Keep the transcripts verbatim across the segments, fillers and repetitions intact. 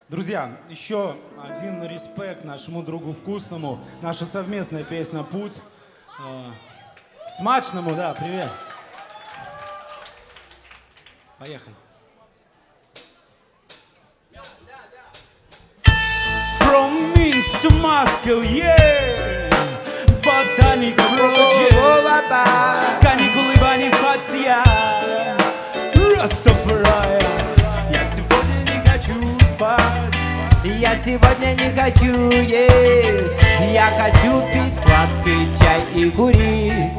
Друзья, еще один респект нашему другу Вкусному. Наша совместная песня «Путь». Смачному, да, привет. Поехали. From Minsk to Moscow, yeah. Ботаник Project. Каникулы Бонифация. Растафарая. Я сегодня не хочу спать. Я сегодня не хочу есть. Я хочу пить сладкий чай и курить.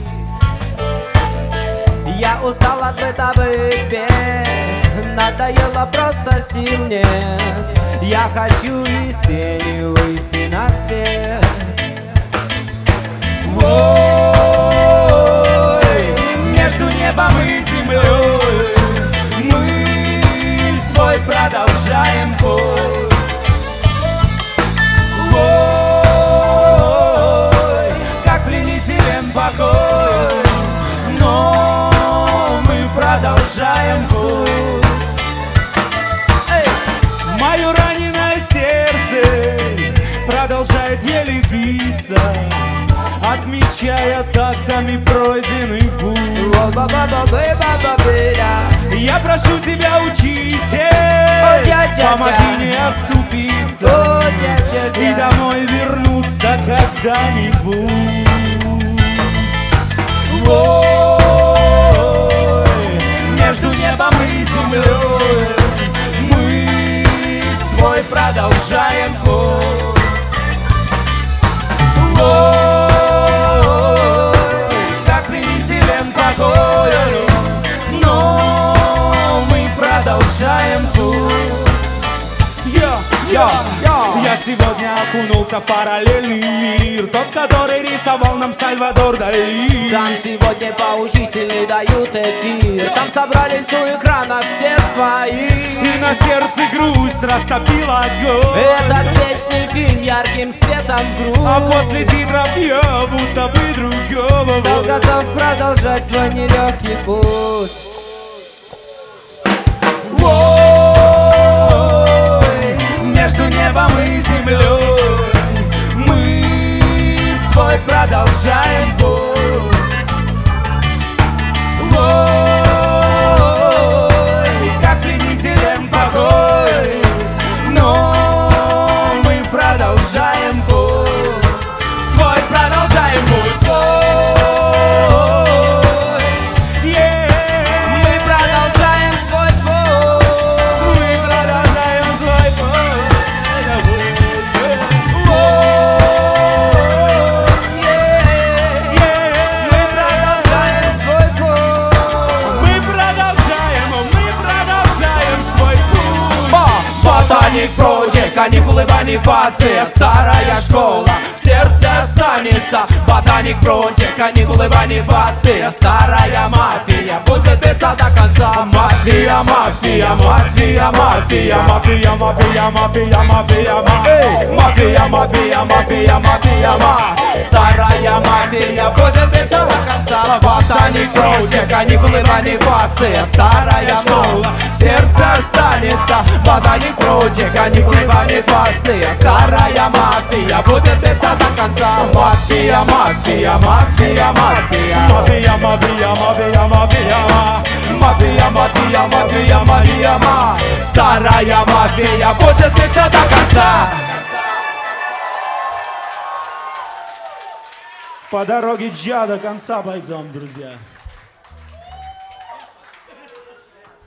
Я устал от бытовых бед. Надоело, просто сил нет. Я хочу из тени выйти на свет. Ой, между небом и землей мы свой продолжаем путь. Ой, как пленителем покой, но мы продолжаем путь. Эй! Мое раненое сердце продолжает еле биться, отмечая тактами пройденный путь. Я прошу тебя, учитель, помоги не оступиться и домой вернуться когда-нибудь. Ой, Между небом и землей мы свой продолжаем путь. Ой, как пленителем покоя, но мы продолжаем путь. Я, я, я сегодня окунулся в параллельный мир, тот, который рисовал нам Сальвадор Дали. Там сегодня поучители дают эфир. Там собрались у экранов все свои. И на сердце грусть растопила огонь. Этот вечный фильм ярким светом в грудь. А после титров я будто бы другого стал готов продолжать свой нелегкий путь. Ой, между небом и землей мы свой продолжаем путь. Ой, как пленителем покой, но мы продолжаем путь. Свой продолжаем путь. Свой. Ботаник Project, каникулы Бонифация, старая школа в сердце останется. Ботаник Project, каникулы Бонифация, старая мафия будет биться до конца. Мафия, мафия, мафия, мафия, мафия, мафия, мафия, мафия, мафия, мафия, мафия, мафия, ма. Старая мафия будет биться до конца. Ботаник Project, каникулы Бонифация, старая школа в сердце останется. Ботаник Project, каникулы Бонифация, старая мафия будет биться до конца. Мафия, мафия, мафия, мафия, Мафия, мафия, мафия, мафия, мафия, мафия, мафия, мафия, ма. Старая мафия будет биться до конца. по дороге Джа до конца пойдем, друзья.